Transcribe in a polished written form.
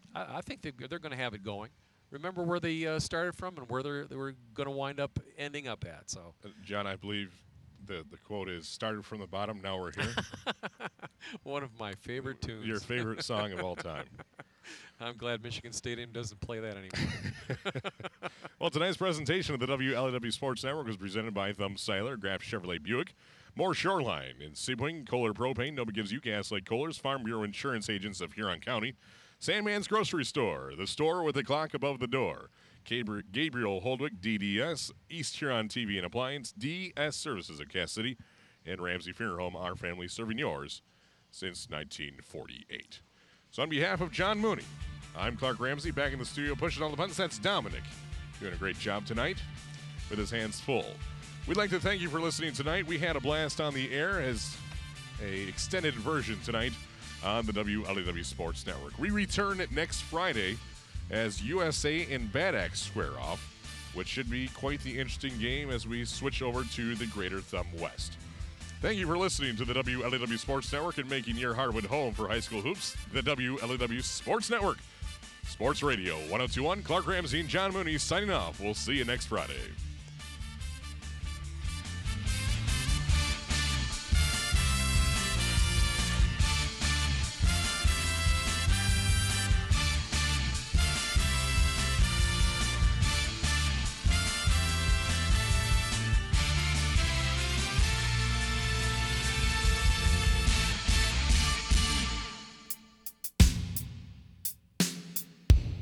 I think they're going to have it going. Remember where they started from and where they were going to wind up ending up at. So, John, I believe the quote is started from the bottom, now we're here. one of my favorite Your tunes. favorite song of all time. I'm glad Michigan Stadium doesn't play that anymore. Well, tonight's presentation of the WLAW Sports Network was presented by Thumb Styler, Graf Chevrolet Buick, More Shoreline in Sebring, Kohler Propane, Nova gives you gas like Kohler's, Farm Bureau Insurance Agents of Huron County, Sandman's Grocery Store, the store with the clock above the door, Gabriel Holdwick, DDS, East Huron TV and Appliance, DS Services of Cass City, and Ramsey Funeral Home, our family serving yours since 1948. So on behalf of John Mooney, I'm Clark Ramsey, back in the studio pushing all the buttons. That's Dominic, doing a great job tonight with his hands full. We'd like to thank you for listening tonight. We had a blast on the air as a extended version tonight on the WLAW Sports Network. We return next Friday as USA and Bad Axe square off, which should be quite the interesting game as we switch over to the Greater Thumb West. Thank you for listening to the WLAW Sports Network and making your Hardwood home for high school hoops, the WLAW Sports Network. Sports Radio 1021, Clark Ramsey and John Mooney signing off. We'll see you next Friday.